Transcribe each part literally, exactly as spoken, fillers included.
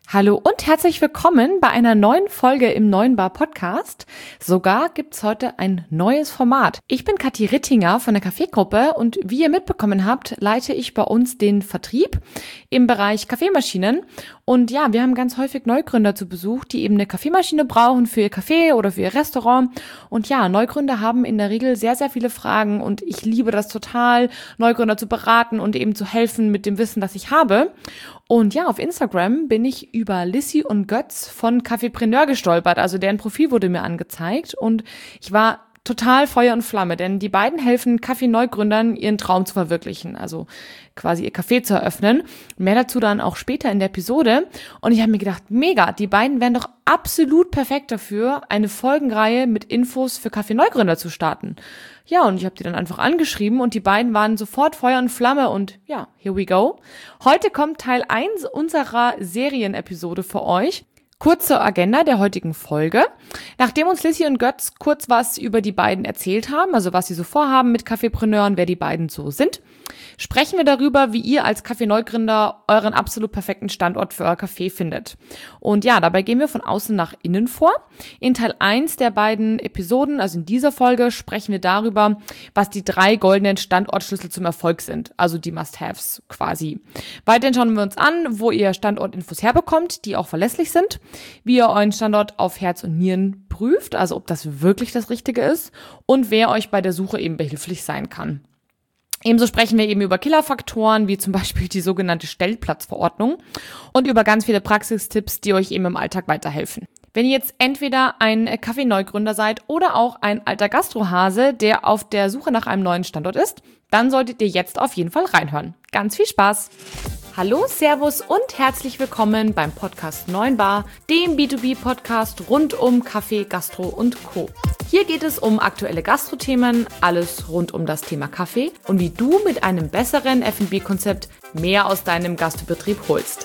Hallo und herzlich willkommen bei einer neuen Folge im Neuen Bar Podcast. Sogar gibt's heute ein neues Format. Ich bin Kathi Rittinger von der Kaffeegruppe und wie ihr mitbekommen habt, leite ich bei uns den Vertrieb im Bereich Kaffeemaschinen. Und ja, wir haben ganz häufig Neugründer zu Besuch, die eben eine Kaffeemaschine brauchen für ihr Café oder für ihr Restaurant. Und ja, Neugründer haben in der Regel sehr, sehr viele Fragen und ich liebe das total, Neugründer zu beraten und eben zu helfen mit dem Wissen, das ich habe. Und ja, auf Instagram bin ich über Lissi und Götz von Kaffeepreneur gestolpert. Also deren Profil wurde mir angezeigt und ich war total Feuer und Flamme, denn die beiden helfen Kaffee-Neugründern, ihren Traum zu verwirklichen, also quasi ihr Café zu eröffnen. Mehr dazu dann auch später in der Episode. Und ich habe mir gedacht, mega, die beiden wären doch absolut perfekt dafür, eine Folgenreihe mit Infos für Kaffee-Neugründer zu starten. Ja, und ich habe die dann einfach angeschrieben und die beiden waren sofort Feuer und Flamme und ja, here we go. Heute kommt Teil eins unserer Serienepisode für euch. Kurz zur Agenda der heutigen Folge. Nachdem uns Lissi und Götz kurz was über die beiden erzählt haben, also was sie so vorhaben mit Kaffeepreneuren, wer die beiden so sind, sprechen wir darüber, wie ihr als Kaffee-Neugründer euren absolut perfekten Standort für euer Café findet. Und ja, dabei gehen wir von außen nach innen vor. In Teil eins der beiden Episoden, also in dieser Folge, sprechen wir darüber, was die drei goldenen Standortschlüssel zum Erfolg sind, also die Must-Haves quasi. Weiterhin schauen wir uns an, wo ihr Standortinfos herbekommt, die auch verlässlich sind, wie ihr euren Standort auf Herz und Nieren prüft, also ob das wirklich das Richtige ist und wer euch bei der Suche eben behilflich sein kann. Ebenso sprechen wir eben über Killerfaktoren, wie zum Beispiel die sogenannte Stellplatzverordnung und über ganz viele Praxistipps, die euch eben im Alltag weiterhelfen. Wenn ihr jetzt entweder ein Kaffee-Neugründer seid oder auch ein alter Gastrohase, der auf der Suche nach einem neuen Standort ist, dann solltet ihr jetzt auf jeden Fall reinhören. Ganz viel Spaß! Hallo, Servus und herzlich willkommen beim Podcast Neuen Bar, dem B zwei B-Podcast rund um Kaffee, Gastro und Co. Hier geht es um aktuelle Gastro-Themen, alles rund um das Thema Kaffee und wie du mit einem besseren F und B-Konzept mehr aus deinem Gastbetrieb holst.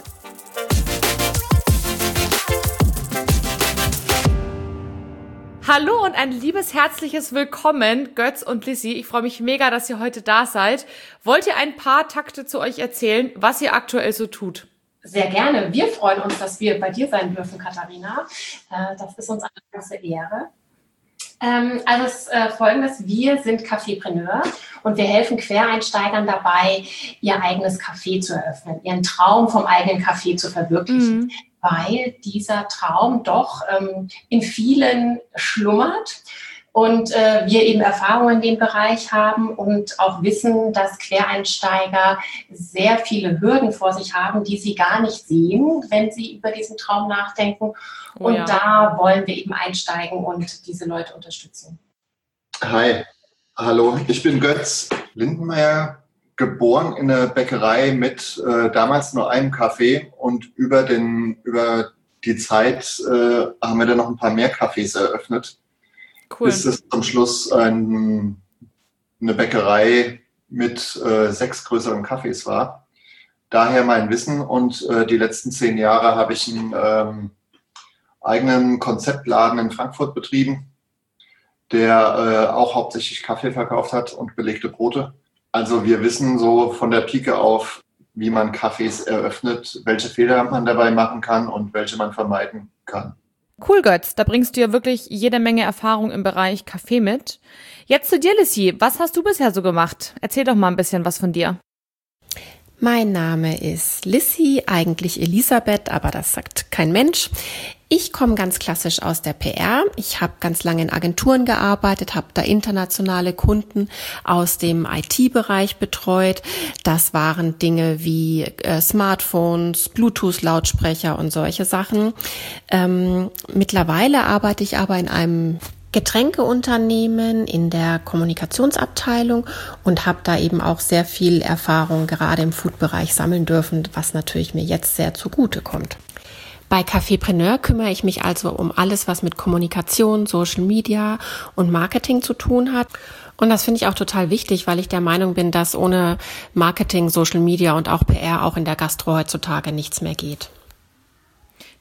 Hallo und ein liebes, herzliches Willkommen, Götz und Lissi. Ich freue mich mega, dass ihr heute da seid. Wollt ihr ein paar Takte zu euch erzählen, was ihr aktuell so tut? Sehr gerne. Wir freuen uns, dass wir bei dir sein dürfen, Katharina. Das ist uns eine große Ehre. Also es ist Folgendes, wir sind Kaffeepreneur und wir helfen Quereinsteigern dabei, ihr eigenes Café zu eröffnen, ihren Traum vom eigenen Café zu verwirklichen. Mhm. Weil dieser Traum doch ähm, in vielen schlummert und äh, wir eben Erfahrungen in dem Bereich haben und auch wissen, dass Quereinsteiger sehr viele Hürden vor sich haben, die sie gar nicht sehen, wenn sie über diesen Traum nachdenken. Oh, und ja. Da wollen wir eben einsteigen und diese Leute unterstützen. Hi, hallo, ich bin Götz Lindenmeier. Geboren in einer Bäckerei mit äh, damals nur einem Café und über, den, über die Zeit äh, haben wir dann noch ein paar mehr Cafés eröffnet, cool. Bis es zum Schluss ein, eine Bäckerei mit äh, sechs größeren Cafés war. Daher mein Wissen und äh, die letzten zehn Jahre habe ich einen ähm, eigenen Konzeptladen in Frankfurt betrieben, der äh, auch hauptsächlich Kaffee verkauft hat und belegte Brote. Also wir wissen so von der Pike auf, wie man Cafés eröffnet, welche Fehler man dabei machen kann und welche man vermeiden kann. Cool, Götz. Da bringst du ja wirklich jede Menge Erfahrung im Bereich Kaffee mit. Jetzt zu dir, Lissi. Was hast du bisher so gemacht? Erzähl doch mal ein bisschen was von dir. Mein Name ist Lissi, eigentlich Elisabeth, aber das sagt kein Mensch. Ich komme ganz klassisch aus der P R. Ich habe ganz lange in Agenturen gearbeitet, habe da internationale Kunden aus dem I T-Bereich betreut. Das waren Dinge wie äh, Smartphones, Bluetooth-Lautsprecher und solche Sachen. Ähm, mittlerweile arbeite ich aber in einem Getränkeunternehmen in der Kommunikationsabteilung und habe da eben auch sehr viel Erfahrung gerade im Food-Bereich sammeln dürfen, was natürlich mir jetzt sehr zugute kommt. Bei Kaffeepreneur kümmere ich mich also um alles, was mit Kommunikation, Social Media und Marketing zu tun hat. Und das finde ich auch total wichtig, weil ich der Meinung bin, dass ohne Marketing, Social Media und auch P R auch in der Gastro heutzutage nichts mehr geht.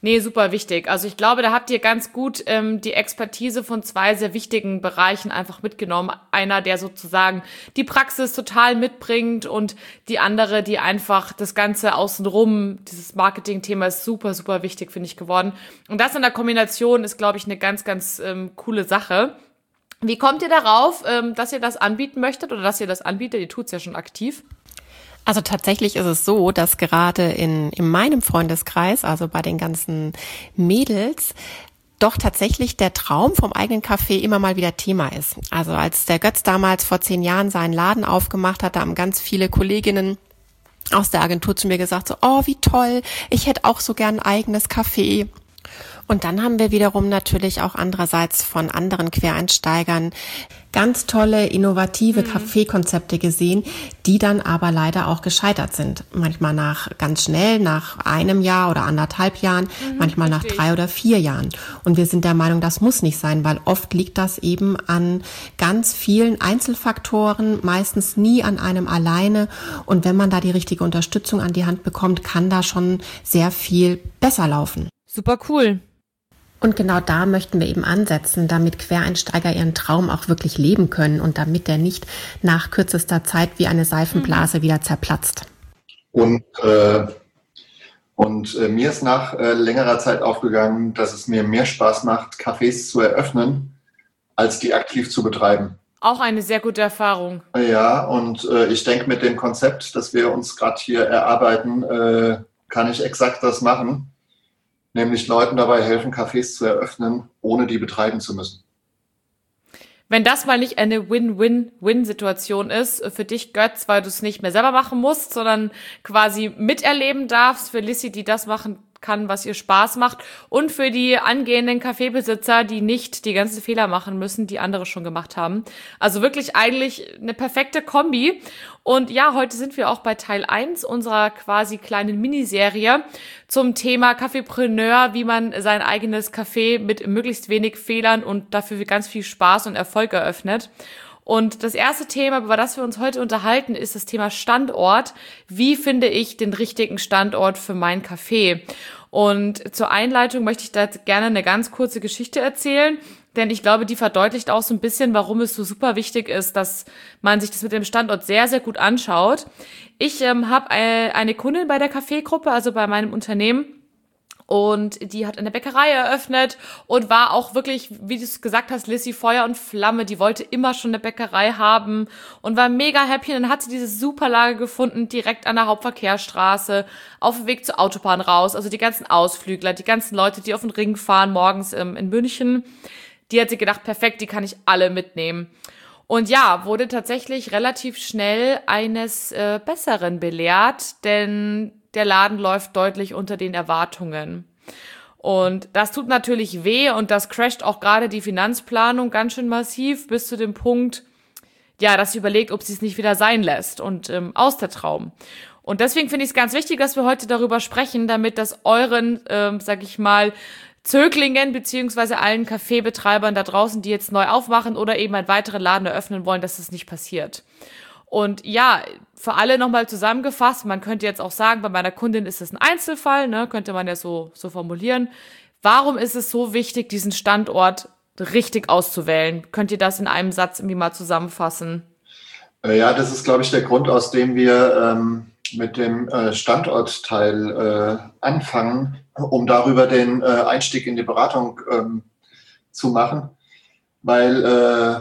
Nee, super wichtig. Also ich glaube, da habt ihr ganz gut ähm, die Expertise von zwei sehr wichtigen Bereichen einfach mitgenommen. Einer, der sozusagen die Praxis total mitbringt und die andere, die einfach das Ganze außenrum, dieses Marketing-Thema ist super, super wichtig, finde ich, geworden. Und das in der Kombination ist, glaube ich, eine ganz, ganz ähm, coole Sache. Wie kommt ihr darauf, ähm, dass ihr das anbieten möchtet oder dass ihr das anbietet? Ihr tut's ja schon aktiv. Also tatsächlich ist es so, dass gerade in, in meinem Freundeskreis, also bei den ganzen Mädels, doch tatsächlich der Traum vom eigenen Café immer mal wieder Thema ist. Also als der Götz damals vor zehn Jahren seinen Laden aufgemacht hat, da haben ganz viele Kolleginnen aus der Agentur zu mir gesagt, so, oh, wie toll, ich hätte auch so gern ein eigenes Café. Und dann haben wir wiederum natürlich auch andererseits von anderen Quereinsteigern ganz tolle, innovative mhm. Kaffeekonzepte gesehen, die dann aber leider auch gescheitert sind. Manchmal nach ganz schnell, nach einem Jahr oder anderthalb Jahren, mhm, manchmal nach drei oder vier Jahren. Und wir sind der Meinung, das muss nicht sein, weil oft liegt das eben an ganz vielen Einzelfaktoren, meistens nie an einem alleine. Und wenn man da die richtige Unterstützung an die Hand bekommt, kann da schon sehr viel besser laufen. Super cool. Und genau da möchten wir eben ansetzen, damit Quereinsteiger ihren Traum auch wirklich leben können und damit der nicht nach kürzester Zeit wie eine Seifenblase mhm. wieder zerplatzt. Und, äh, und äh, mir ist nach äh, längerer Zeit aufgegangen, dass es mir mehr Spaß macht, Cafés zu eröffnen, als die aktiv zu betreiben. Auch eine sehr gute Erfahrung. Ja, und äh, ich denke, mit dem Konzept, das wir uns gerade hier erarbeiten, äh, kann ich exakt das machen. Nämlich Leuten dabei helfen, Cafés zu eröffnen, ohne die betreiben zu müssen. Wenn das mal nicht eine Win-Win-Win-Situation ist für dich, Götz, weil du es nicht mehr selber machen musst, sondern quasi miterleben darfst, für Lissy, die das machen kann, was ihr Spaß macht, und für die angehenden Kaffeebesitzer, die nicht die ganzen Fehler machen müssen, die andere schon gemacht haben. Also wirklich eigentlich eine perfekte Kombi. Und ja, heute sind wir auch bei Teil eins unserer quasi kleinen Miniserie zum Thema Kaffeepreneur, wie man sein eigenes Café mit möglichst wenig Fehlern und dafür ganz viel Spaß und Erfolg eröffnet. Und das erste Thema, über das wir uns heute unterhalten, ist das Thema Standort. Wie finde ich den richtigen Standort für mein Café? Und zur Einleitung möchte ich da gerne eine ganz kurze Geschichte erzählen, denn ich glaube, die verdeutlicht auch so ein bisschen, warum es so super wichtig ist, dass man sich das mit dem Standort sehr, sehr gut anschaut. Ich ähm, habe eine Kundin bei der Kaffeegruppe, also bei meinem Unternehmen, und die hat eine Bäckerei eröffnet und war auch wirklich, wie du es gesagt hast, Lissy, Feuer und Flamme. Die wollte immer schon eine Bäckerei haben und war mega happy. Und dann hat sie diese super Lage gefunden, direkt an der Hauptverkehrsstraße, auf dem Weg zur Autobahn raus. Also die ganzen Ausflügler, die ganzen Leute, die auf den Ring fahren morgens ähm, in München. Die hat sie gedacht, perfekt, die kann ich alle mitnehmen. Und ja, wurde tatsächlich relativ schnell eines äh, Besseren belehrt, denn der Laden läuft deutlich unter den Erwartungen. Und das tut natürlich weh und das crasht auch gerade die Finanzplanung ganz schön massiv bis zu dem Punkt, ja, dass sie überlegt, ob sie es nicht wieder sein lässt und ähm, aus der Traum. Und deswegen finde ich es ganz wichtig, dass wir heute darüber sprechen, damit das euren, ähm, sag ich mal, Zöglingen beziehungsweise allen Kaffeebetreibern da draußen, die jetzt neu aufmachen oder eben einen weiteren Laden eröffnen wollen, dass das nicht passiert. Und ja, für alle nochmal zusammengefasst, man könnte jetzt auch sagen, bei meiner Kundin ist es ein Einzelfall, ne, könnte man ja so, so formulieren. Warum ist es so wichtig, diesen Standort richtig auszuwählen? Könnt ihr das in einem Satz irgendwie mal zusammenfassen? Ja, das ist, glaube ich, der Grund, aus dem wir ähm, mit dem äh, Standortteil äh, anfangen, um darüber den äh, Einstieg in die Beratung ähm, zu machen. Weil äh,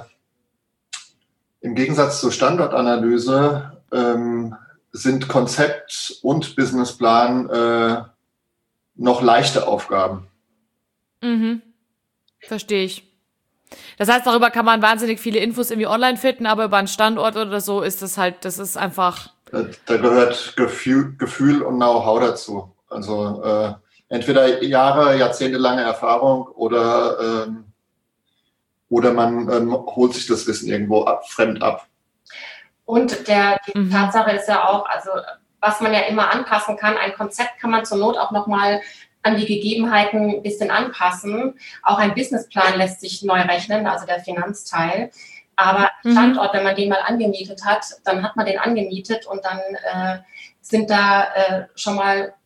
im Gegensatz zur Standortanalyse ähm, sind Konzept und Businessplan äh, noch leichte Aufgaben. Mhm. Verstehe ich. Das heißt, darüber kann man wahnsinnig viele Infos irgendwie online finden, aber über einen Standort oder so ist das halt, das ist einfach... Da, da gehört Gefühl, Gefühl und Know-how dazu. Also äh, entweder Jahre, jahrzehntelange Erfahrung oder... Ähm, Oder man ähm, holt sich das Wissen irgendwo ab, fremd ab. Und der, die mhm. Tatsache ist ja auch, also was man ja immer anpassen kann, ein Konzept kann man zur Not auch nochmal an die Gegebenheiten ein bisschen anpassen. Auch ein Businessplan lässt sich neu rechnen, also der Finanzteil. Aber mhm. Standort, wenn man den mal angemietet hat, dann hat man den angemietet und dann äh, sind da äh, schon mal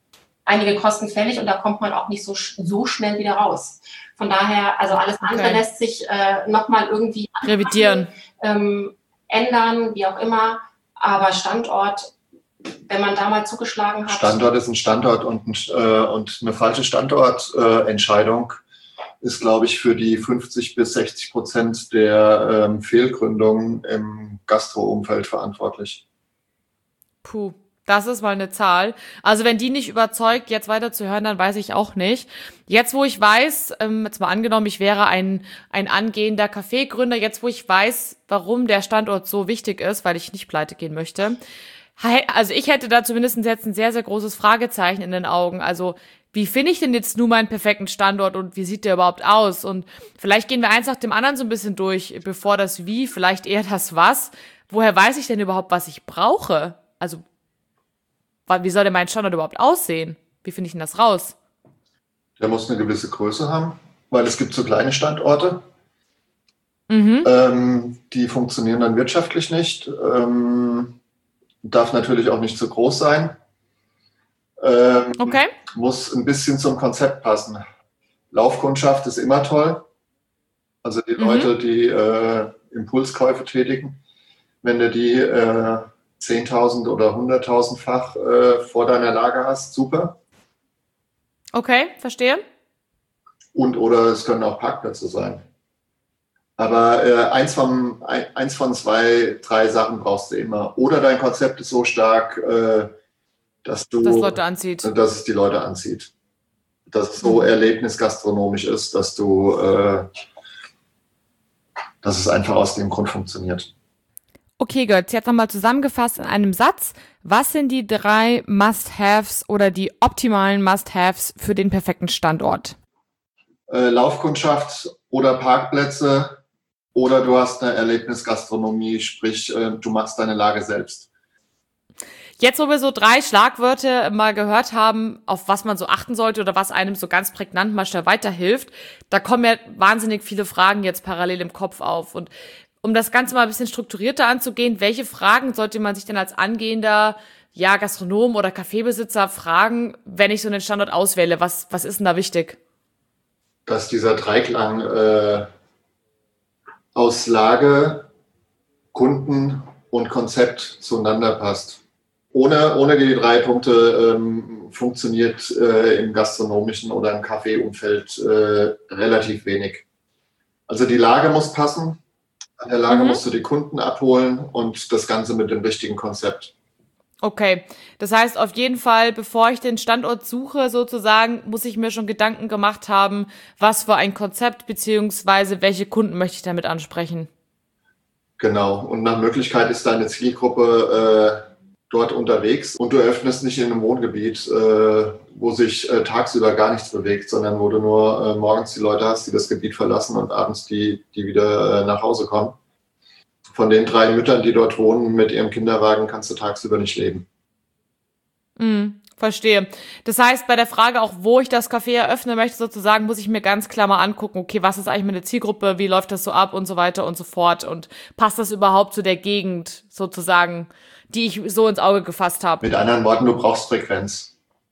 einige Kosten fällig und da kommt man auch nicht so, so schnell wieder raus. Von daher, also alles andere Okay. lässt sich äh, nochmal irgendwie Revidieren. ähm, ändern, wie auch immer. Aber Standort, wenn man da mal zugeschlagen hat. Standort ist ein Standort und, ein, äh, und eine falsche Standortentscheidung äh, ist, glaube ich, für die fünfzig bis sechzig Prozent der ähm, Fehlgründungen im Gastro-Umfeld verantwortlich. Puh, das ist mal eine Zahl. Also wenn die nicht überzeugt, jetzt weiterzuhören, dann weiß ich auch nicht. Jetzt, wo ich weiß, ähm, jetzt mal angenommen, ich wäre ein, ein angehender Kaffeegründer, jetzt, wo ich weiß, warum der Standort so wichtig ist, weil ich nicht pleite gehen möchte. Also ich hätte da zumindest jetzt ein sehr, sehr großes Fragezeichen in den Augen. Also wie finde ich denn jetzt nur meinen perfekten Standort und wie sieht der überhaupt aus? Und vielleicht gehen wir eins nach dem anderen so ein bisschen durch, bevor das Wie, vielleicht eher das Was. Woher weiß ich denn überhaupt, was ich brauche? Also wie soll denn mein Standort überhaupt aussehen? Wie finde ich denn das raus? Der muss eine gewisse Größe haben, weil es gibt so kleine Standorte, Mhm. ähm, die funktionieren dann wirtschaftlich nicht. Ähm, darf natürlich auch nicht zu groß sein. Ähm, Okay. Muss ein bisschen zum Konzept passen. Laufkundschaft ist immer toll. Also die Mhm. Leute, die äh, Impulskäufe tätigen, wenn du die äh, zehntausend oder hunderttausendfach äh, vor deiner Lager hast, super. Okay, verstehe. Und oder es können auch Parkplätze sein. Aber äh, eins, von, ein, eins von zwei, drei Sachen brauchst du immer. Oder dein Konzept ist so stark, äh, dass du, Dass Leute anzieht. dass es die Leute anzieht. Dass es so Mhm. erlebnisgastronomisch ist, dass du, äh, dass es einfach aus dem Grund funktioniert. Okay, Götz, jetzt nochmal zusammengefasst in einem Satz. Was sind die drei Must-Haves oder die optimalen Must-Haves für den perfekten Standort? Äh, Laufkundschaft oder Parkplätze oder du hast eine Erlebnisgastronomie, sprich, äh, du machst deine Lage selbst. Jetzt, wo wir so drei Schlagwörter mal gehört haben, auf was man so achten sollte oder was einem so ganz prägnant mal schnell weiterhilft, da kommen ja wahnsinnig viele Fragen jetzt parallel im Kopf auf. Und um das Ganze mal ein bisschen strukturierter anzugehen, welche Fragen sollte man sich denn als angehender ja, Gastronom oder Kaffeebesitzer fragen, wenn ich so einen Standort auswähle? Was, was ist denn da wichtig? Dass dieser Dreiklang äh, aus Lage, Kunden und Konzept zueinander passt. Ohne, ohne die drei Punkte ähm, funktioniert äh, im gastronomischen oder im Kaffeeumfeld äh, relativ wenig. Also die Lage muss passen, an der Lage Mhm. musst du die Kunden abholen und das Ganze mit dem richtigen Konzept. Okay, das heißt auf jeden Fall, bevor ich den Standort suche, sozusagen, muss ich mir schon Gedanken gemacht haben, was für ein Konzept beziehungsweise welche Kunden möchte ich damit ansprechen. Genau. Und nach Möglichkeit ist deine Zielgruppe äh, dort unterwegs und du öffnest nicht in einem Wohngebiet, äh, wo sich äh, tagsüber gar nichts bewegt, sondern wo du nur äh, morgens die Leute hast, die das Gebiet verlassen und abends die, die wieder äh, nach Hause kommen. Von den drei Müttern, die dort wohnen mit ihrem Kinderwagen, kannst du tagsüber nicht leben. Mhm, verstehe. Das heißt, bei der Frage auch, wo ich das Café eröffnen möchte, sozusagen, muss ich mir ganz klar mal angucken, okay, was ist eigentlich meine Zielgruppe, wie läuft das so ab und so weiter und so fort und passt das überhaupt zu der Gegend sozusagen, die ich so ins Auge gefasst habe? Mit anderen Worten, du brauchst Frequenz.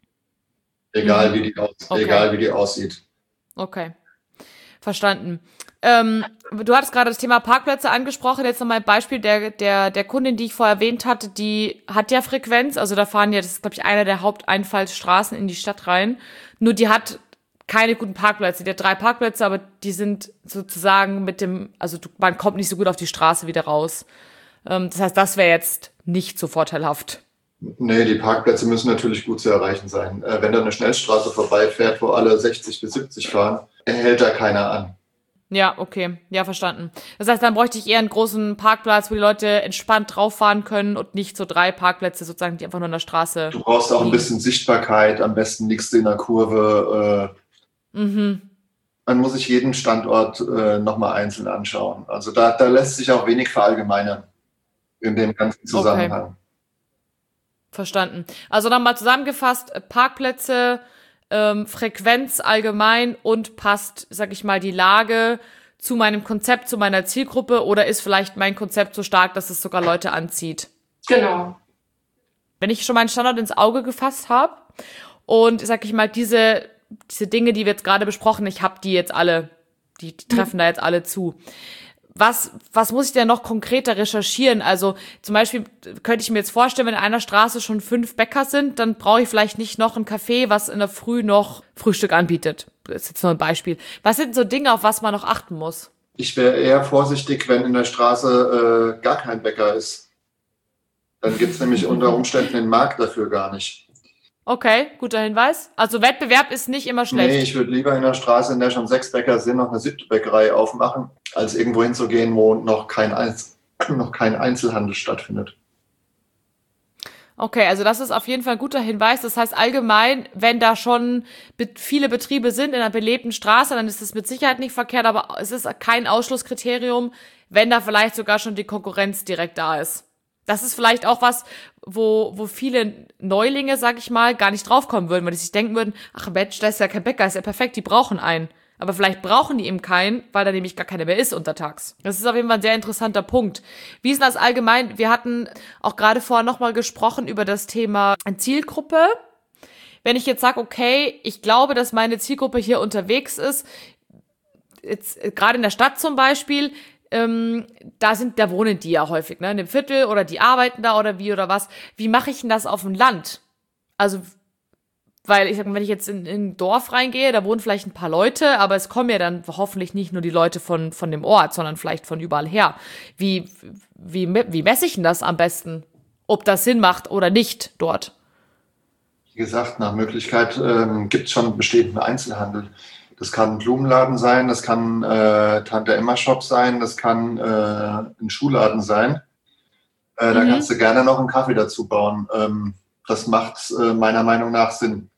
Egal, Mhm. wie, die aus, Okay. egal wie die aussieht. Okay, verstanden. Ähm, du hattest gerade das Thema Parkplätze angesprochen. Jetzt nochmal ein Beispiel der, der, der Kundin, die ich vorher erwähnt hatte, die hat ja Frequenz. Also da fahren ja, das ist, glaube ich, einer der Haupteinfallsstraßen in die Stadt rein. Nur die hat keine guten Parkplätze. Die hat drei Parkplätze, aber die sind sozusagen mit dem, also du, man kommt nicht so gut auf die Straße wieder raus. Ähm, das heißt, das wäre jetzt nicht so vorteilhaft. Nee, die Parkplätze müssen natürlich gut zu erreichen sein. Äh, wenn da eine Schnellstraße vorbeifährt, wo alle sechzig bis siebzig fahren, hält da keiner an. Ja, okay. Ja, verstanden. Das heißt, dann bräuchte ich eher einen großen Parkplatz, wo die Leute entspannt drauf fahren können und nicht so drei Parkplätze sozusagen, die einfach nur an der Straße. Du brauchst auch ein liegen. bisschen Sichtbarkeit, am besten liegst du in der Kurve. Äh, Mhm. man muss sich jeden Standort äh, nochmal einzeln anschauen. Also da, da lässt sich auch wenig verallgemeinern in dem ganzen Zusammenhang. Verstanden. Also nochmal zusammengefasst, Parkplätze, ähm, Frequenz allgemein und passt, sag ich mal, die Lage zu meinem Konzept, zu meiner Zielgruppe oder ist vielleicht mein Konzept so stark, dass es sogar Leute anzieht? Genau. Wenn ich schon meinen Standort ins Auge gefasst habe Und sag ich mal, diese, diese Dinge, die wir jetzt gerade besprochen, ich habe die jetzt alle, die, die treffen da jetzt alle zu. Was, was muss ich denn noch konkreter recherchieren? Also zum Beispiel könnte ich mir jetzt vorstellen, wenn in einer Straße schon fünf Bäcker sind, dann brauche ich vielleicht nicht noch ein Café, was in der Früh noch Frühstück anbietet. Das ist jetzt nur ein Beispiel. Was sind so Dinge, auf was man noch achten muss? Ich wäre eher vorsichtig, wenn in der Straße äh, gar kein Bäcker ist. Dann gibt es nämlich unter Umständen den Markt dafür gar nicht. Okay, guter Hinweis. Also Wettbewerb ist nicht immer schlecht. Nee, ich würde lieber in der Straße, in der schon sechs Bäcker sind, noch eine siebte Bäckerei aufmachen, als irgendwo hinzugehen, wo noch kein, Einz- noch kein Einzelhandel stattfindet. Okay, also das ist auf jeden Fall ein guter Hinweis. Das heißt allgemein, wenn da schon be- viele Betriebe sind in einer belebten Straße, dann ist das mit Sicherheit nicht verkehrt, aber es ist kein Ausschlusskriterium, wenn da vielleicht sogar schon die Konkurrenz direkt da ist. Das ist vielleicht auch was, wo wo viele Neulinge, sag ich mal, gar nicht draufkommen würden, weil die sich denken würden, ach Mensch, da ist ja kein Bäcker, ist ja perfekt, die brauchen einen. Aber vielleicht brauchen die eben keinen, weil da nämlich gar keiner mehr ist untertags. Das ist auf jeden Fall ein sehr interessanter Punkt. Wie ist das allgemein? Wir hatten auch gerade vorher nochmal gesprochen über das Thema Zielgruppe. Wenn ich jetzt sage, okay, ich glaube, dass meine Zielgruppe hier unterwegs ist, jetzt gerade in der Stadt zum Beispiel, Ähm, da sind, da wohnen die ja häufig, ne, in dem Viertel oder die arbeiten da oder wie oder was. Wie mache ich denn das auf dem Land? Also, weil ich sag mal, wenn ich jetzt in, in ein Dorf reingehe, da wohnen vielleicht ein paar Leute, aber es kommen ja dann hoffentlich nicht nur die Leute von, von dem Ort, sondern vielleicht von überall her. Wie, wie, wie messe ich denn das am besten? Ob das Sinn macht oder nicht dort? Wie gesagt, nach Möglichkeit ähm, gibt es schon bestehenden Einzelhandel. Das kann ein Blumenladen sein, das kann äh, Tante-Emma-Shop sein, das kann äh, ein Schuhladen sein. Äh, mhm. Da kannst du gerne noch einen Kaffee dazu bauen. Ähm, das macht äh, meiner Meinung nach Sinn.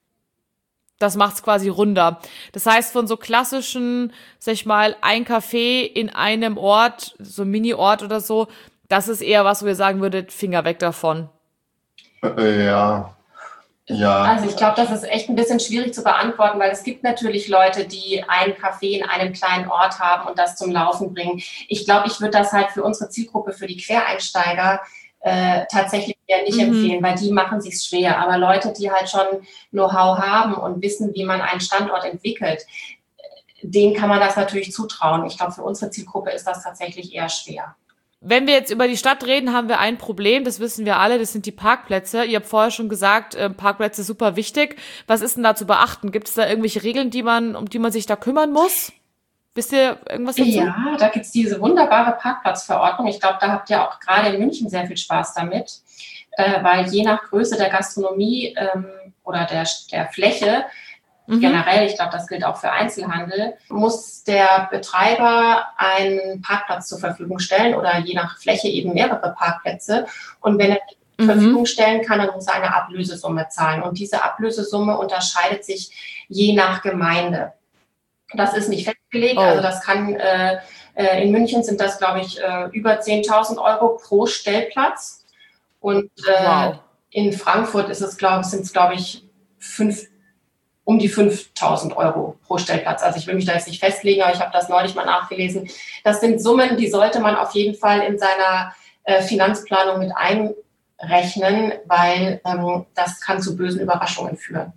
Das macht's quasi runder. Das heißt, von so klassischen, sag ich mal, ein Café in einem Ort, so ein Mini-Ort oder so, das ist eher was, wo ihr sagen würdet, Finger weg davon. Äh, ja. Ja. Also ich glaube, das ist echt ein bisschen schwierig zu beantworten, weil es gibt natürlich Leute, die ein Café in einem kleinen Ort haben und das zum Laufen bringen. Ich glaube, ich würde das halt für unsere Zielgruppe, für die Quereinsteiger, äh, tatsächlich eher nicht mhm. empfehlen, weil die machen sich's schwer. Aber Leute, die halt schon Know-how haben und wissen, wie man einen Standort entwickelt, denen kann man das natürlich zutrauen. Ich glaube, für unsere Zielgruppe ist das tatsächlich eher schwer. Wenn wir jetzt über die Stadt reden, haben wir ein Problem, das wissen wir alle, das sind die Parkplätze. Ihr habt vorher schon gesagt, äh, Parkplätze super wichtig. Was ist denn da zu beachten? Gibt es da irgendwelche Regeln, die man, um die man sich da kümmern muss? Wisst ihr irgendwas dazu? Ja, da gibt's diese wunderbare Parkplatzverordnung. Ich glaube, da habt ihr auch gerade in München sehr viel Spaß damit, äh, weil je nach Größe der Gastronomie ähm, oder der, der Fläche, Mhm. generell, ich glaube, das gilt auch für Einzelhandel, muss der Betreiber einen Parkplatz zur Verfügung stellen oder je nach Fläche eben mehrere Parkplätze. Und wenn er die zur mhm. Verfügung stellen kann, dann muss er eine Ablösesumme zahlen. Und diese Ablösesumme unterscheidet sich je nach Gemeinde. Das ist nicht festgelegt, oh. also das kann, äh, äh, in München sind das, glaube ich, äh, über zehntausend Euro pro Stellplatz. Und äh, wow. in Frankfurt ist es, glaube sind es, glaube ich, fünf um die fünftausend Euro pro Stellplatz. Also ich will mich da jetzt nicht festlegen, aber ich habe das neulich mal nachgelesen. Das sind Summen, die sollte man auf jeden Fall in seiner äh, Finanzplanung mit einrechnen, weil ähm, das kann zu bösen Überraschungen führen.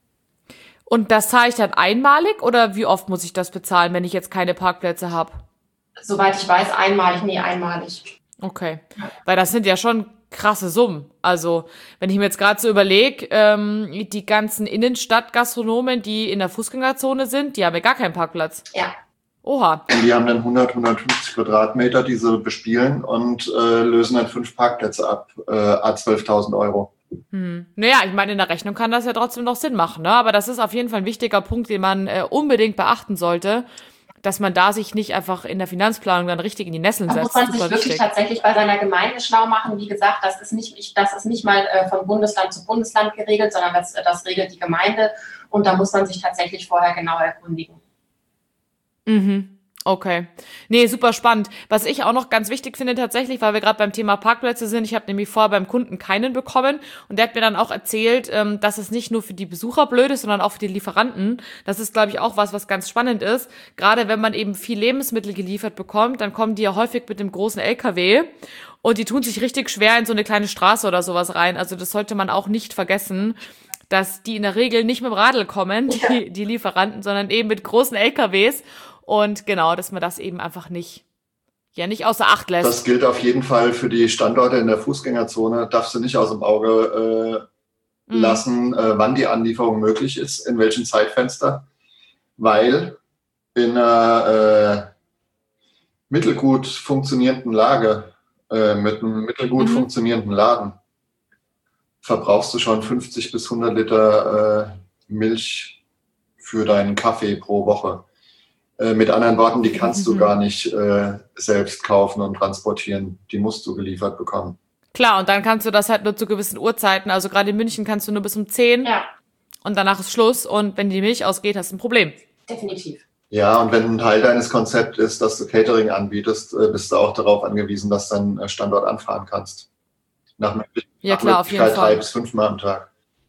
Und das zahle ich dann einmalig oder wie oft muss ich das bezahlen, wenn ich jetzt keine Parkplätze habe? Soweit ich weiß, einmalig, nie einmalig. Okay, weil das sind ja schon krasse Summen. Also, wenn ich mir jetzt gerade so überlege, ähm, die ganzen Innenstadtgastronomen, die in der Fußgängerzone sind, die haben ja gar keinen Parkplatz. Ja. Oha. Und die haben dann hundert, hundertfünfzig Quadratmeter, die sie bespielen und äh, lösen dann fünf Parkplätze ab, äh, à zwölftausend Euro. Hm. Naja, ich meine, in der Rechnung kann das ja trotzdem noch Sinn machen, ne? Aber das ist auf jeden Fall ein wichtiger Punkt, den man äh, unbedingt beachten sollte, dass man da sich nicht einfach in der Finanzplanung dann richtig in die Nesseln setzt. Da muss man sich Super wirklich wichtig. tatsächlich bei seiner Gemeinde schlau machen. Wie gesagt, das ist nicht, das ist nicht mal äh, von Bundesland zu Bundesland geregelt, sondern das, das regelt die Gemeinde. Und da muss man sich tatsächlich vorher genau erkundigen. Mhm. Okay. Nee, super spannend. Was ich auch noch ganz wichtig finde tatsächlich, weil wir gerade beim Thema Parkplätze sind, ich habe nämlich vorher beim Kunden keinen bekommen und der hat mir dann auch erzählt, ähm, dass es nicht nur für die Besucher blöd ist, sondern auch für die Lieferanten. Das ist, glaube ich, auch was, was ganz spannend ist. Gerade wenn man eben viel Lebensmittel geliefert bekommt, dann kommen die ja häufig mit dem großen L K W und die tun sich richtig schwer in so eine kleine Straße oder sowas rein. Also das sollte man auch nicht vergessen, dass die in der Regel nicht mit dem Radl kommen, die, ja. die Lieferanten, sondern eben mit großen L K Ws. Und genau, dass man das eben einfach nicht, ja, nicht außer Acht lässt. Das gilt auf jeden Fall für die Standorte in der Fußgängerzone. Darfst du nicht aus dem Auge äh, mhm. lassen, äh, wann die Anlieferung möglich ist, in welchem Zeitfenster. Weil in einer äh, mittelgut funktionierenden Lage, äh, mit einem mittelgut mhm. funktionierenden Laden, verbrauchst du schon fünfzig bis hundert Liter äh, Milch für deinen Kaffee pro Woche. Äh, mit anderen Worten, die kannst mhm. du gar nicht äh, selbst kaufen und transportieren. Die musst du geliefert bekommen. Klar, und dann kannst du das halt nur zu gewissen Uhrzeiten. Also gerade in München kannst du nur bis um zehn ja. und danach ist Schluss. Und wenn die Milch ausgeht, hast du ein Problem. Definitiv. Ja, und wenn ein Teil deines Konzepts ist, dass du Catering anbietest, äh, bist du auch darauf angewiesen, dass du deinen Standort anfahren kannst. Nach Möglichkeit, ja, klar, auf jeden Fall. drei bis fünfmal am Tag.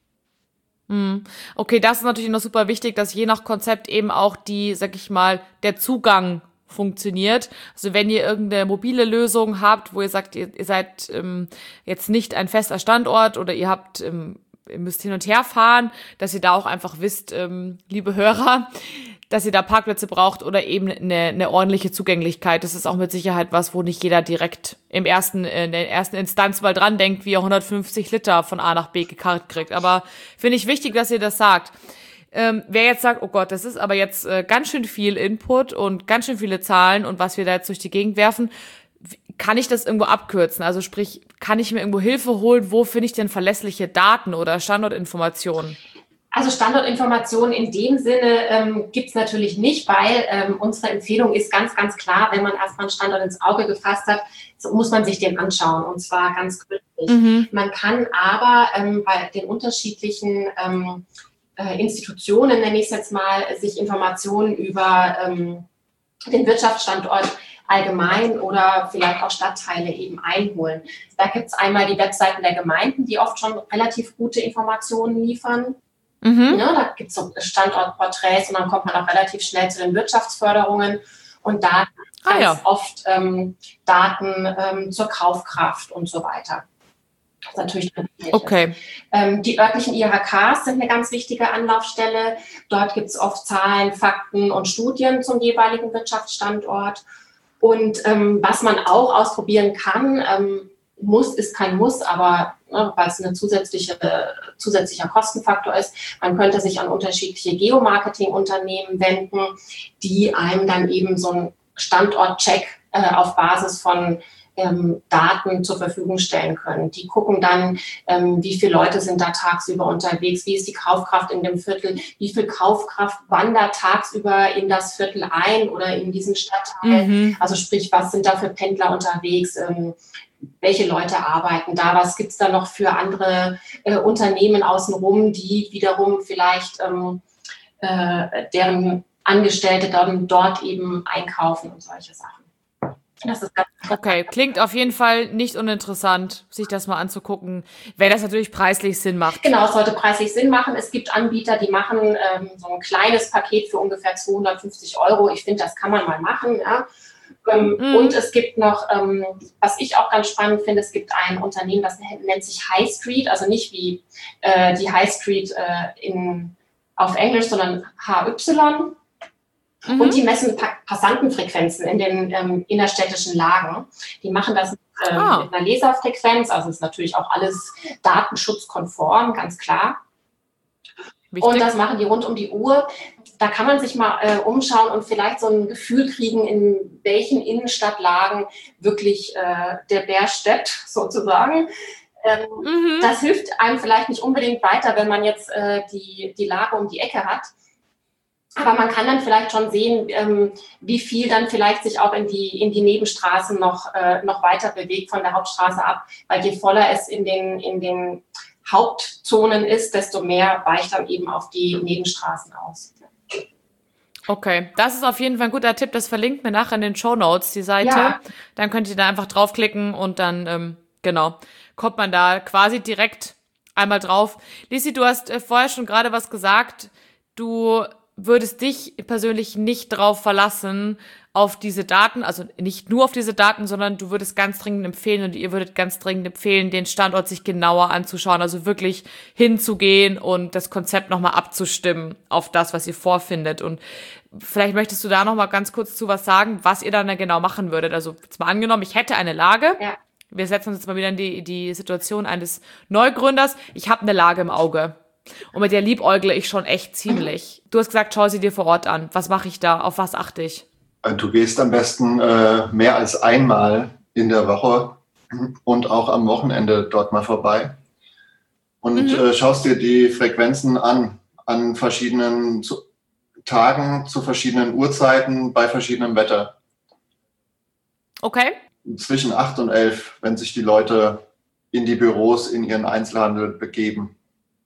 Okay, das ist natürlich noch super wichtig, dass je nach Konzept eben auch die, sag ich mal, der Zugang funktioniert. Also wenn ihr irgendeine mobile Lösung habt, wo ihr sagt, ihr, ihr seid ähm, jetzt nicht ein fester Standort oder ihr habt, ähm, ihr müsst hin und her fahren, dass ihr da auch einfach wisst, ähm, liebe Hörer, dass ihr da Parkplätze braucht oder eben eine, eine ordentliche Zugänglichkeit. Das ist auch mit Sicherheit was, wo nicht jeder direkt im ersten, in der ersten Instanz mal dran denkt, wie er hundertfünfzig Liter von A nach B gekarrt kriegt. Aber finde ich wichtig, dass ihr das sagt. Ähm, wer jetzt sagt, oh Gott, das ist aber jetzt äh, ganz schön viel Input und ganz schön viele Zahlen und was wir da jetzt durch die Gegend werfen, kann ich das irgendwo abkürzen? Also sprich, kann ich mir irgendwo Hilfe holen? Wo finde ich denn verlässliche Daten oder Standortinformationen? Also Standortinformationen in dem Sinne ähm, gibt es natürlich nicht, weil ähm, unsere Empfehlung ist ganz, ganz klar, wenn man erstmal einen Standort ins Auge gefasst hat, so muss man sich den anschauen und zwar ganz gründlich. Mhm. Man kann aber ähm, bei den unterschiedlichen ähm, äh, Institutionen, nenne ich es jetzt mal, sich Informationen über ähm, den Wirtschaftsstandort allgemein oder vielleicht auch Stadtteile eben einholen. Da gibt es einmal die Webseiten der Gemeinden, die oft schon relativ gute Informationen liefern. Mhm. Ja, da gibt es so Standortporträts und dann kommt man auch relativ schnell zu den Wirtschaftsförderungen und da ah, ganz ja. oft ähm, Daten ähm, zur Kaufkraft und so weiter. Das ist natürlich okay. Ähm, die örtlichen I H Ks sind eine ganz wichtige Anlaufstelle. Dort gibt es oft Zahlen, Fakten und Studien zum jeweiligen Wirtschaftsstandort. Und ähm, was man auch ausprobieren kann, ähm, muss ist kein Muss, aber ne, weil es ein zusätzliche, äh, zusätzlicher Kostenfaktor ist, man könnte sich an unterschiedliche Geomarketing-Unternehmen wenden, die einem dann eben so einen Standortcheck äh, auf Basis von ähm, Daten zur Verfügung stellen können. Die gucken dann, ähm, wie viele Leute sind da tagsüber unterwegs, wie ist die Kaufkraft in dem Viertel, wie viel Kaufkraft wandert tagsüber in das Viertel ein oder in diesen Stadtteil. Mhm. Also sprich, was sind da für Pendler unterwegs, ähm, welche Leute arbeiten da, was gibt es da noch für andere äh, Unternehmen außenrum, die wiederum vielleicht ähm, äh, deren Angestellte dann dort eben einkaufen und solche Sachen. Das ist ganz okay, klingt auf jeden Fall nicht uninteressant, sich das mal anzugucken, wenn das natürlich preislich Sinn macht. Genau, es sollte preislich Sinn machen. Es gibt Anbieter, die machen ähm, so ein kleines Paket für ungefähr zweihundertfünfzig Euro. Ich finde, das kann man mal machen, ja. Ähm, mm. Und es gibt noch, ähm, was ich auch ganz spannend finde, es gibt ein Unternehmen, das nennt sich High Street, also nicht wie äh, die High Street äh, in, auf Englisch, sondern H Y. Mhm. Und die messen pa- Passantenfrequenzen in den ähm, innerstädtischen Lagen. Die machen das ähm, ah. mit einer Laserfrequenz, also ist natürlich auch alles datenschutzkonform, ganz klar. Wichtig. Und das machen die rund um die Uhr. Da kann man sich mal äh, umschauen und vielleicht so ein Gefühl kriegen, in welchen Innenstadtlagen wirklich äh, der Bär steppt, sozusagen. Ähm, mhm. Das hilft einem vielleicht nicht unbedingt weiter, wenn man jetzt äh, die, die Lage um die Ecke hat. Aber man kann dann vielleicht schon sehen, ähm, wie viel dann vielleicht sich auch in die, in die Nebenstraßen noch, äh, noch weiter bewegt von der Hauptstraße ab. Weil je voller es in den, in den Hauptzonen ist, desto mehr weicht dann eben auf die Nebenstraßen aus. Okay, das ist auf jeden Fall ein guter Tipp. Das verlinkt mir nachher in den Shownotes, die Seite. Ja. Dann könnt ihr da einfach draufklicken und dann, ähm, genau, kommt man da quasi direkt einmal drauf. Lisi, du hast äh, vorher schon gerade was gesagt. Du würdest dich persönlich nicht drauf verlassen, auf diese Daten, also nicht nur auf diese Daten, sondern du würdest ganz dringend empfehlen und ihr würdet ganz dringend empfehlen, den Standort sich genauer anzuschauen, also wirklich hinzugehen und das Konzept nochmal abzustimmen auf das, was ihr vorfindet. Und vielleicht möchtest du da nochmal ganz kurz zu was sagen, was ihr dann da genau machen würdet. Also jetzt mal angenommen, ich hätte eine Lage. Ja. Wir setzen uns jetzt mal wieder in die, die Situation eines Neugründers. Ich habe eine Lage im Auge. Und mit der liebäugle ich schon echt ziemlich. Du hast gesagt, schau sie dir vor Ort an. Was mache ich da? Auf was achte ich? Du gehst am besten äh, mehr als einmal in der Woche und auch am Wochenende dort mal vorbei und mhm. äh, schaust dir die Frequenzen an, an verschiedenen zu, Tagen, zu verschiedenen Uhrzeiten, bei verschiedenem Wetter. Okay. Zwischen acht und elf, wenn sich die Leute in die Büros, in ihren Einzelhandel begeben.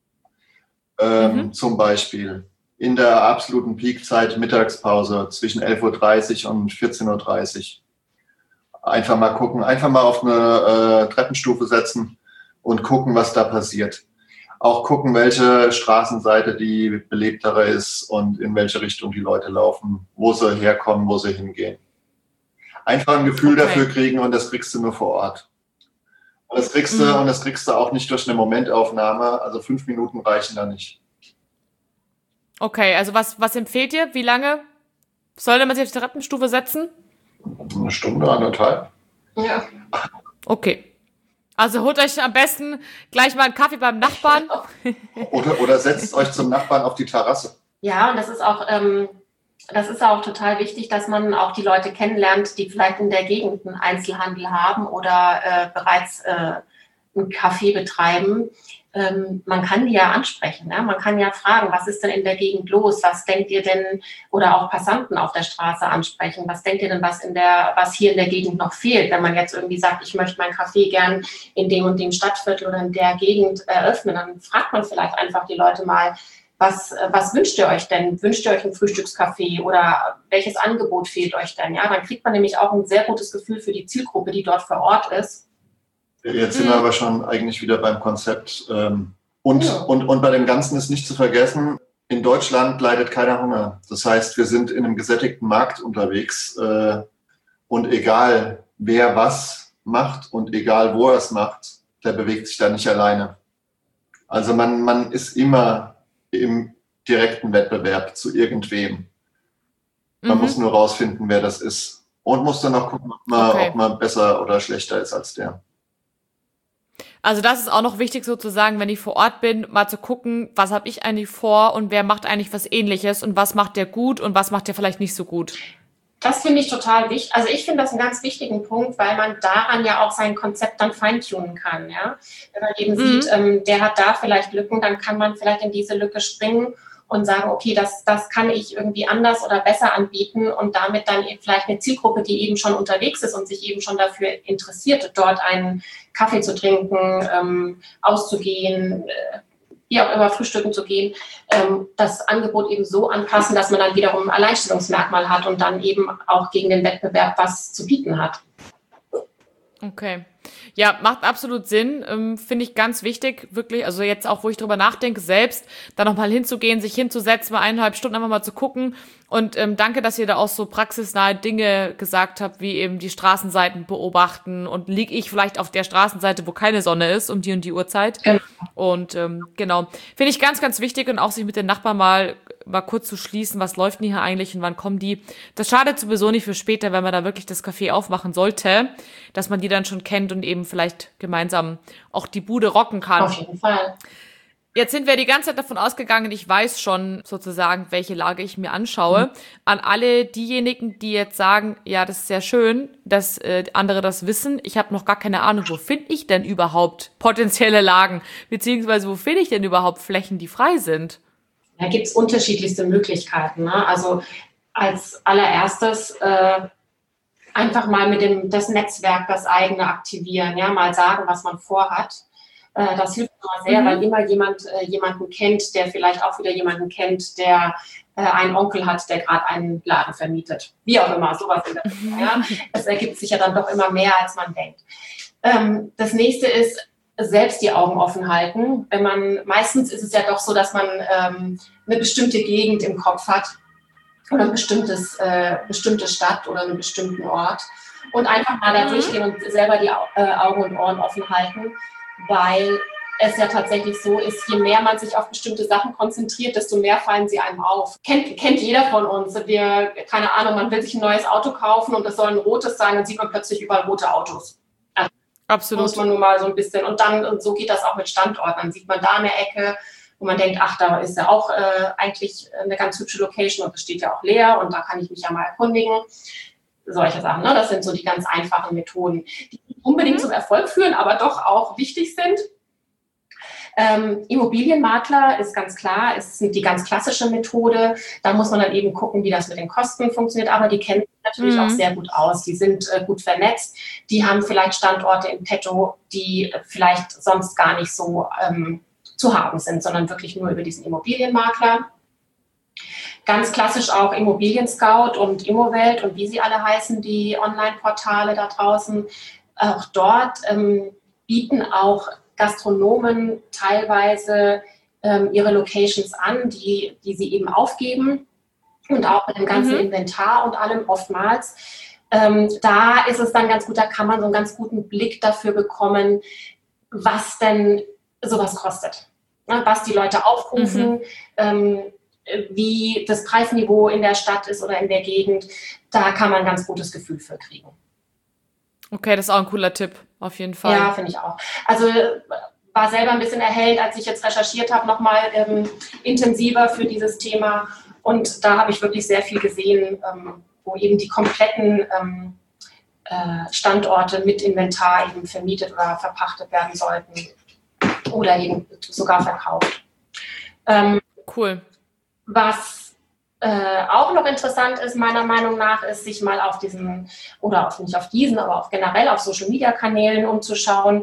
Ähm, mhm. Zum Beispiel in der absoluten Peakzeit Mittagspause zwischen elf Uhr dreißig und vierzehn Uhr dreißig. Einfach mal gucken, einfach mal auf eine äh, Treppenstufe setzen und gucken, was da passiert. Auch gucken, welche Straßenseite die belebtere ist und in welche Richtung die Leute laufen, wo sie herkommen, wo sie hingehen. Einfach ein Gefühl okay. dafür kriegen und das kriegst du nur vor Ort. Und das kriegst du, mhm. und das kriegst du auch nicht durch eine Momentaufnahme, also fünf Minuten reichen da nicht. Okay, also was, was empfehlt ihr? Wie lange sollte man sich auf die Treppenstufe setzen? Eine Stunde, anderthalb. Ja. Okay. Also holt euch am besten gleich mal einen Kaffee beim Nachbarn. Oder, oder setzt euch zum Nachbarn auf die Terrasse. Ja, und das ist auch, ähm, das ist auch total wichtig, dass man auch die Leute kennenlernt, die vielleicht in der Gegend einen Einzelhandel haben oder äh, bereits äh, einen Café betreiben. Ähm, man kann die ja ansprechen. Ne? Man kann ja fragen, was ist denn in der Gegend los? Was denkt ihr denn, oder auch Passanten auf der Straße ansprechen, was denkt ihr denn, was in der, was hier in der Gegend noch fehlt? Wenn man jetzt irgendwie sagt, ich möchte mein Café gern in dem und dem Stadtviertel oder in der Gegend eröffnen, dann fragt man vielleicht einfach die Leute mal, was, was wünscht ihr euch denn? Wünscht ihr euch ein Frühstückscafé oder welches Angebot fehlt euch denn? Ja, dann kriegt man nämlich auch ein sehr gutes Gefühl für die Zielgruppe, die dort vor Ort ist. Jetzt sind wir aber schon eigentlich wieder beim Konzept. Und, ja. und, und bei dem Ganzen ist nicht zu vergessen, in Deutschland leidet keiner Hunger. Das heißt, wir sind in einem gesättigten Markt unterwegs. Und egal, wer was macht und egal, wo er es macht, der bewegt sich da nicht alleine. Also man, man ist immer im direkten Wettbewerb zu irgendwem. Man mhm. muss nur rausfinden, wer das ist. Und muss dann auch gucken, ob man, okay. ob man besser oder schlechter ist als der. Also das ist auch noch wichtig sozusagen, wenn ich vor Ort bin, mal zu gucken, was habe ich eigentlich vor und wer macht eigentlich was Ähnliches und was macht der gut und was macht der vielleicht nicht so gut. Das finde ich total wichtig. Also ich finde das einen ganz wichtigen Punkt, weil man daran ja auch sein Konzept dann feintunen kann. Ja? Wenn man eben mhm. sieht, ähm, der hat da vielleicht Lücken, dann kann man vielleicht in diese Lücke springen und sagen, okay, das, das kann ich irgendwie anders oder besser anbieten und damit dann eben vielleicht eine Zielgruppe, die eben schon unterwegs ist und sich eben schon dafür interessiert, dort einen Kaffee zu trinken, ähm, auszugehen, äh, wie auch immer frühstücken zu gehen, ähm, das Angebot eben so anpassen, dass man dann wiederum ein Alleinstellungsmerkmal hat und dann eben auch gegen den Wettbewerb was zu bieten hat. Okay. Ja, macht absolut Sinn, ähm, finde ich ganz wichtig, wirklich, also jetzt auch, wo ich drüber nachdenke, selbst da nochmal hinzugehen, sich hinzusetzen, mal eineinhalb Stunden einfach mal zu gucken und ähm, danke, dass ihr da auch so praxisnahe Dinge gesagt habt, wie eben die Straßenseiten beobachten und liege ich vielleicht auf der Straßenseite, wo keine Sonne ist, um die und die Uhrzeit genau. und ähm, genau, finde ich ganz, ganz wichtig und auch sich mit den Nachbarn mal mal kurz zu schließen, was läuft denn hier eigentlich und wann kommen die. Das schadet sowieso nicht für später, wenn man da wirklich das Café aufmachen sollte, dass man die dann schon kennt und eben vielleicht gemeinsam auch die Bude rocken kann. Auf jeden Fall. Jetzt sind wir die ganze Zeit davon ausgegangen, ich weiß schon sozusagen, welche Lage ich mir anschaue. Mhm. An alle diejenigen, die jetzt sagen, ja, das ist sehr schön, dass äh, andere das wissen. Ich habe noch gar keine Ahnung, wo finde ich denn überhaupt potenzielle Lagen? Beziehungsweise wo finde ich denn überhaupt Flächen, die frei sind? Da gibt es unterschiedlichste Möglichkeiten. Ne? Also als allererstes äh, einfach mal mit dem das Netzwerk, das eigene aktivieren, ja, mal sagen, was man vorhat. Äh, das hilft immer sehr, mhm. weil immer jemand äh, jemanden kennt, der vielleicht auch wieder jemanden kennt, der äh, einen Onkel hat, der gerade einen Laden vermietet. Wie auch immer, sowas in der Richtung. Ja? Es ergibt sich ja dann doch immer mehr, als man denkt. Ähm, das nächste ist, selbst die Augen offen halten. Wenn man, meistens ist es ja doch so, dass man ähm, eine bestimmte Gegend im Kopf hat oder ein bestimmtes, äh, bestimmte Stadt oder einen bestimmten Ort und einfach mal da Mhm. durchgehen und selber die Au- äh, Augen und Ohren offen halten, weil es ja tatsächlich so ist, je mehr man sich auf bestimmte Sachen konzentriert, desto mehr fallen sie einem auf. Kennt, kennt jeder von uns. Wir, keine Ahnung, man will sich ein neues Auto kaufen und es soll ein rotes sein, dann sieht man plötzlich überall rote Autos. Absolut. Muss man nur mal so ein bisschen. Und dann, und so geht das auch mit Standorten. Dann sieht man da eine Ecke, wo man denkt, ach, da ist ja auch äh, eigentlich eine ganz hübsche Location und es steht ja auch leer und da kann ich mich ja mal erkundigen. Solche Sachen, ne? Das sind so die ganz einfachen Methoden, die nicht unbedingt Mhm. zum Erfolg führen, aber doch auch wichtig sind. Ähm, Immobilienmakler ist ganz klar, ist die ganz klassische Methode. Da muss man dann eben gucken, wie das mit den Kosten funktioniert. Aber die kennen sich natürlich Mhm. auch sehr gut aus. Die sind äh, gut vernetzt. Die haben vielleicht Standorte in petto, die äh, vielleicht sonst gar nicht so ähm, zu haben sind, sondern wirklich nur über diesen Immobilienmakler. Ganz klassisch auch Immobilien-Scout und Immowelt und wie sie alle heißen, die Online-Portale da draußen. Auch dort ähm, bieten auch Gastronomen teilweise ähm, ihre Locations an, die, die sie eben aufgeben und auch mit dem ganzen Mhm. Inventar und allem oftmals. Ähm, da ist es dann ganz gut, da kann man so einen ganz guten Blick dafür bekommen, was denn sowas kostet. Ne, was die Leute aufrufen, ähm, wie das Preisniveau in der Stadt ist oder in der Gegend. Da kann man ein ganz gutes Gefühl für kriegen. Okay, das ist auch ein cooler Tipp, auf jeden Fall. Ja, finde ich auch. Also war selber ein bisschen erhellt, als ich jetzt recherchiert habe, nochmal ähm, intensiver für dieses Thema. Und da habe ich wirklich sehr viel gesehen, ähm, wo eben die kompletten ähm, äh, Standorte mit Inventar eben vermietet oder verpachtet werden sollten oder eben sogar verkauft. Ähm, Cool. Was äh, auch noch interessant ist, meiner Meinung nach, ist, sich mal auf diesen, oder auf, nicht auf diesen, aber auch generell auf Social-Media-Kanälen umzuschauen,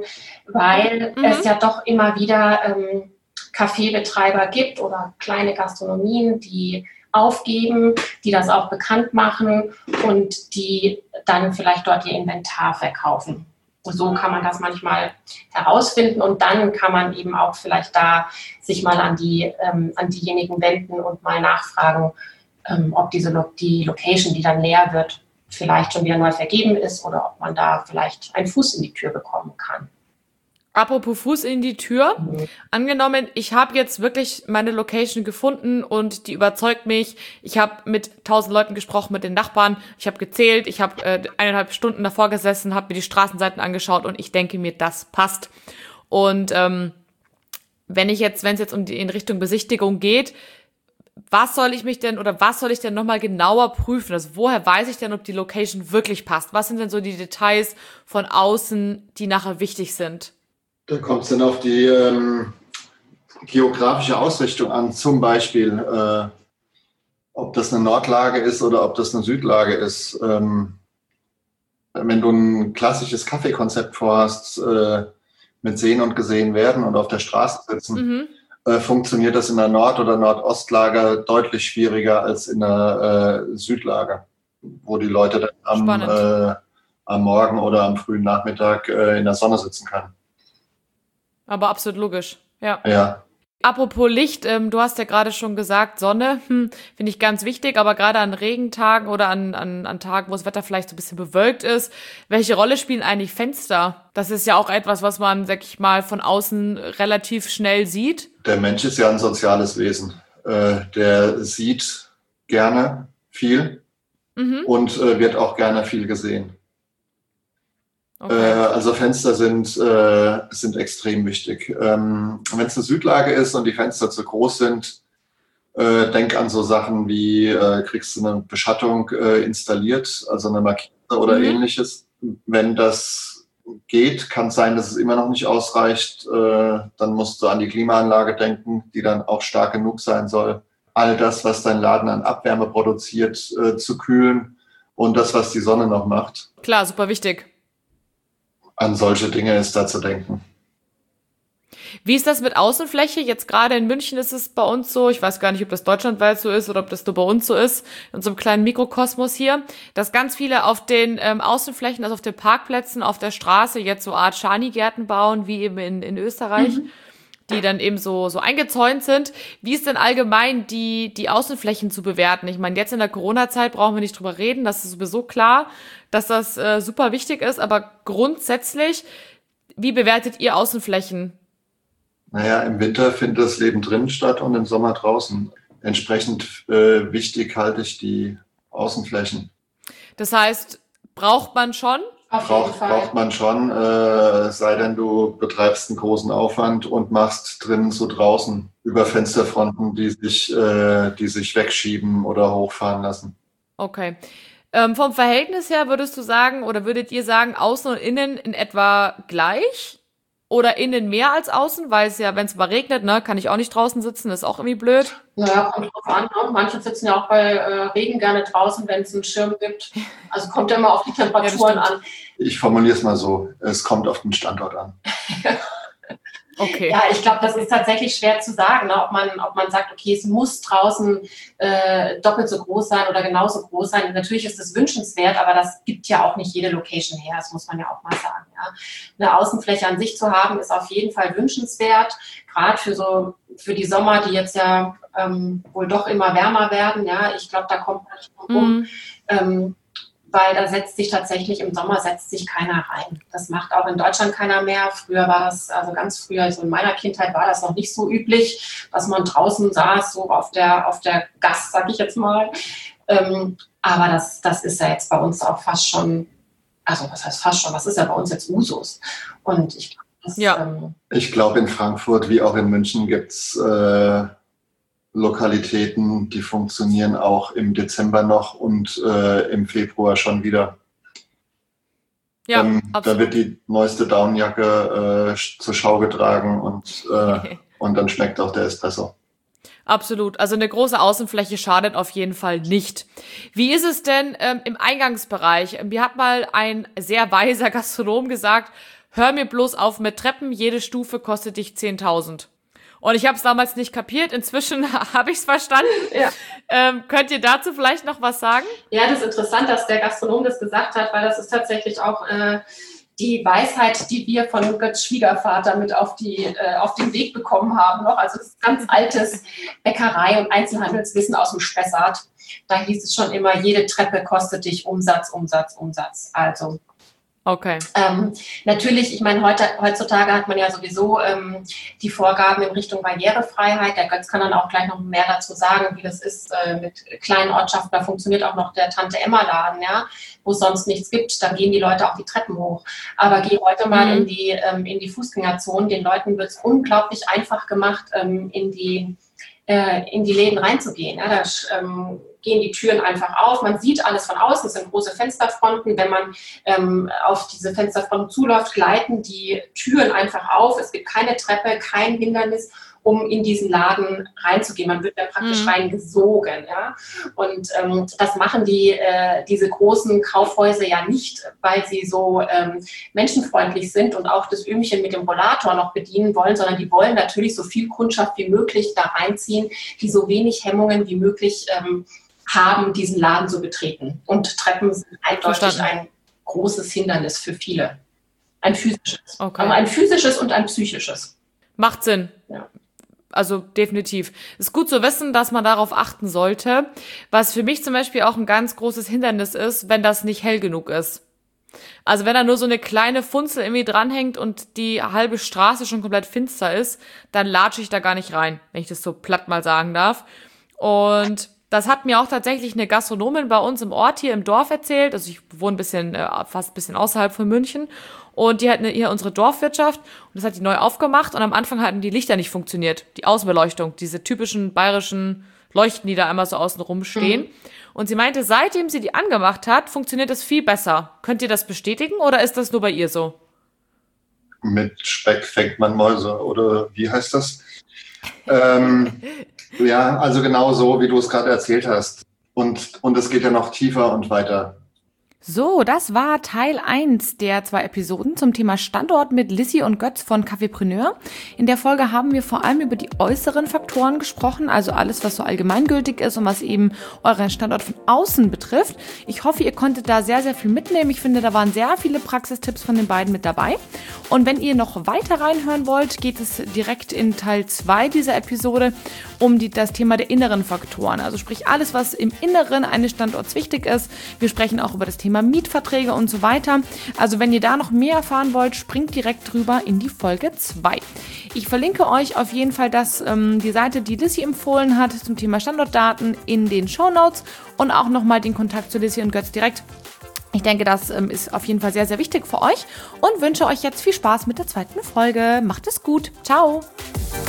weil Mhm. es ja doch immer wieder ähm, Kaffeebetreiber gibt oder kleine Gastronomien, die aufgeben, die das auch bekannt machen und die dann vielleicht dort ihr Inventar verkaufen. So kann man das manchmal herausfinden und dann kann man eben auch vielleicht da sich mal an die ähm, an diejenigen wenden und mal nachfragen, ähm, ob diese Lo- die Location, die dann leer wird, vielleicht schon wieder neu vergeben ist oder ob man da vielleicht einen Fuß in die Tür bekommen kann. Apropos Fuß in die Tür. Angenommen, ich habe jetzt wirklich meine Location gefunden und die überzeugt mich. Ich habe mit tausend Leuten gesprochen, mit den Nachbarn. Ich habe gezählt. Ich habe äh, eineinhalb Stunden davor gesessen, habe mir die Straßenseiten angeschaut und ich denke mir, das passt. Und ähm, wenn ich jetzt, wenn es jetzt um die in Richtung Besichtigung geht, was soll ich mich denn oder was soll ich denn nochmal genauer prüfen? Also woher weiß ich denn, ob die Location wirklich passt? Was sind denn so die Details von außen, die nachher wichtig sind? Da kommt es dann auf die ähm, geografische Ausrichtung an, zum Beispiel, äh, ob das eine Nordlage ist oder ob das eine Südlage ist. Ähm, wenn du ein klassisches Kaffeekonzept vorhast, äh, mit Sehen und Gesehen werden und auf der Straße sitzen, Mhm. äh, funktioniert das in der Nord- oder Nordostlage deutlich schwieriger als in der äh, Südlage, wo die Leute dann am, äh, am Morgen oder am frühen Nachmittag äh, in der Sonne sitzen können. Aber absolut logisch, ja. Ja. Apropos Licht, ähm, du hast ja gerade schon gesagt, Sonne, hm, finde ich ganz wichtig, aber gerade an Regentagen oder an, an, an Tagen, wo das Wetter vielleicht so ein bisschen bewölkt ist, welche Rolle spielen eigentlich Fenster? Das ist ja auch etwas, was man, sag ich mal, von außen relativ schnell sieht. Der Mensch ist ja ein soziales Wesen. Äh, der sieht gerne viel Mhm. und äh, wird auch gerne viel gesehen. Okay. Äh, also Fenster sind, äh, sind extrem wichtig. Ähm, wenn es eine Südlage ist und die Fenster zu groß sind, äh, denk an so Sachen wie, äh, kriegst du eine Beschattung äh, installiert, also eine Markise oder Mhm. ähnliches. Wenn das geht, kann es sein, dass es immer noch nicht ausreicht. Äh, dann musst du an die Klimaanlage denken, die dann auch stark genug sein soll. All das, was dein Laden an Abwärme produziert, äh, zu kühlen und das, was die Sonne noch macht. Klar, super wichtig. An solche Dinge ist da zu denken. Wie ist das mit Außenfläche? Jetzt gerade in München ist es bei uns so, ich weiß gar nicht, ob das deutschlandweit so ist oder ob das nur bei uns so ist, in so einem kleinen Mikrokosmos hier, dass ganz viele auf den ähm, Außenflächen, also auf den Parkplätzen, auf der Straße jetzt so Art Schanigärten bauen, wie eben in, in Österreich, mhm. die dann eben so so eingezäunt sind. Wie ist denn allgemein die die Außenflächen zu bewerten? Ich meine, jetzt in der Corona-Zeit brauchen wir nicht drüber reden, das ist sowieso klar, dass das äh, super wichtig ist, aber grundsätzlich, wie bewertet ihr Außenflächen? Naja, im Winter findet das Leben drin statt und im Sommer draußen. Entsprechend äh, wichtig halte ich die Außenflächen. Das heißt, braucht man schon? Auf Braucht, jeden Fall. braucht man schon, äh, sei denn du betreibst einen großen Aufwand und machst drinnen so draußen über Fensterfronten, die sich, äh, die sich wegschieben oder hochfahren lassen. Okay. Ähm, vom Verhältnis her würdest du sagen, oder würdet ihr sagen, außen und innen in etwa gleich? Oder innen mehr als außen? Weil es ja, wenn es mal regnet, ne, kann ich auch nicht draußen sitzen, ist auch irgendwie blöd. Naja, kommt drauf an. Ne? Manche sitzen ja auch bei äh, Regen gerne draußen, wenn es einen Schirm gibt. Also kommt ja immer auf die Temperaturen ja, an. Ich formuliere es mal so, es kommt auf den Standort an. Okay. Ja, ich glaube, das ist tatsächlich schwer zu sagen, ne? ob man, ob man sagt, okay, es muss draußen äh, doppelt so groß sein oder genauso groß sein. Natürlich ist es wünschenswert, aber das gibt ja auch nicht jede Location her, das muss man ja auch mal sagen. Ja? Eine Außenfläche an sich zu haben, ist auf jeden Fall wünschenswert, gerade für so für die Sommer, die jetzt ja ähm, wohl doch immer wärmer werden. Ja, ich glaube, da kommt man nicht drum rum. Mhm. Ähm, weil da setzt sich tatsächlich, im Sommer setzt sich keiner rein. Das macht auch in Deutschland keiner mehr. Früher war das, also ganz früher, also in meiner Kindheit war das noch nicht so üblich, dass man draußen saß, so auf der, auf der Gasse, sag ich jetzt mal. Ähm, aber das, das ist ja jetzt bei uns auch fast schon, also was heißt fast schon, das ist ja bei uns jetzt Usus. Und ich glaube, ja. ähm, ich glaube, in Frankfurt wie auch in München gibt es äh, Lokalitäten, die funktionieren auch im Dezember noch und äh, im Februar schon wieder. Ja, ähm, da wird die neueste Daunenjacke äh, zur Schau getragen und, äh, und dann schmeckt auch der Espresso. Absolut. Also eine große Außenfläche schadet auf jeden Fall nicht. Wie ist es denn ähm, im Eingangsbereich? Mir hat mal ein sehr weiser Gastronom gesagt, hör mir bloß auf mit Treppen, jede Stufe kostet dich zehntausend. Und ich habe es damals nicht kapiert. Inzwischen habe ich es verstanden. Ja. Ähm, könnt ihr dazu vielleicht noch was sagen? Ja, das ist interessant, dass der Gastronom das gesagt hat, weil das ist tatsächlich auch äh, die Weisheit, die wir von Götz Schwiegervater mit auf, die, äh, auf den Weg bekommen haben. Noch. Also das ist ganz altes Bäckerei- und Einzelhandelswissen aus dem Spessart. Da hieß es schon immer, jede Treppe kostet dich Umsatz, Umsatz, Umsatz. Also Okay. Ähm, natürlich, ich meine, heute, heutzutage hat man ja sowieso ähm, die Vorgaben in Richtung Barrierefreiheit. Der Götz kann dann auch gleich noch mehr dazu sagen, wie das ist äh, mit kleinen Ortschaften. Da funktioniert auch noch der Tante-Emma-Laden, ja, wo es sonst nichts gibt. Da gehen die Leute auch die Treppen hoch. Aber geh heute mal Mhm. in die, ähm, in die Fußgängerzone. Den Leuten wird es unglaublich einfach gemacht, ähm, in die äh, in die Läden reinzugehen. Ja, da ähm, gehen die Türen einfach auf. Man sieht alles von außen. Es sind große Fensterfronten. Wenn man ähm, auf diese Fensterfronten zuläuft, gleiten die Türen einfach auf. Es gibt keine Treppe, kein Hindernis, um in diesen Laden reinzugehen. Man wird dann praktisch Mhm. reingesogen. Ja? Und ähm, das machen die äh, diese großen Kaufhäuser ja nicht, weil sie so ähm, menschenfreundlich sind und auch das Öhmchen mit dem Rollator noch bedienen wollen, sondern die wollen natürlich so viel Kundschaft wie möglich da reinziehen, die so wenig Hemmungen wie möglich ähm, haben, diesen Laden zu betreten. Und Treppen sind eindeutig Verstanden. ein großes Hindernis für viele. Ein physisches. Okay. Also ein physisches und ein psychisches. Macht Sinn. Ja. Also definitiv. Ist gut zu wissen, dass man darauf achten sollte. Was für mich zum Beispiel auch ein ganz großes Hindernis ist, wenn das nicht hell genug ist. Also wenn da nur so eine kleine Funzel irgendwie dranhängt und die halbe Straße schon komplett finster ist, dann latsche ich da gar nicht rein, wenn ich das so platt mal sagen darf. Und das hat mir auch tatsächlich eine Gastronomin bei uns im Ort hier im Dorf erzählt. Also ich wohne ein bisschen, äh, fast ein bisschen außerhalb von München. Und die hatten hier unsere Dorfwirtschaft und das hat die neu aufgemacht und am Anfang hatten die Lichter nicht funktioniert. Die Außenbeleuchtung, diese typischen bayerischen Leuchten, die da einmal so außen rumstehen. Mhm. Und sie meinte, seitdem sie die angemacht hat, funktioniert das viel besser. Könnt ihr das bestätigen oder ist das nur bei ihr so? Mit Speck fängt man Mäuse, oder wie heißt das? ähm, ja, also genau so, wie du es gerade erzählt hast. Und, und es geht ja noch tiefer und weiter. So, das war Teil eins der zwei Episoden zum Thema Standort mit Lissy und Götz von Cafépreneur. In der Folge haben wir vor allem über die äußeren Faktoren gesprochen, also alles, was so allgemeingültig ist und was eben euren Standort von außen betrifft. Ich hoffe, ihr konntet da sehr, sehr viel mitnehmen. Ich finde, da waren sehr viele Praxistipps von den beiden mit dabei. Und wenn ihr noch weiter reinhören wollt, geht es direkt in Teil zwei dieser Episode um die, das Thema der inneren Faktoren. Also sprich alles, was im Inneren eines Standorts wichtig ist. Wir sprechen auch über das Thema Mietverträge und so weiter. Also wenn ihr da noch mehr erfahren wollt, springt direkt drüber in die Folge zwei. Ich verlinke euch auf jeden Fall das, ähm, die Seite, die Lissy empfohlen hat zum Thema Standortdaten in den Shownotes und auch nochmal den Kontakt zu Lissy und Götz direkt. Ich denke, das ähm, ist auf jeden Fall sehr, sehr wichtig für euch und wünsche euch jetzt viel Spaß mit der zweiten Folge. Macht es gut. Ciao!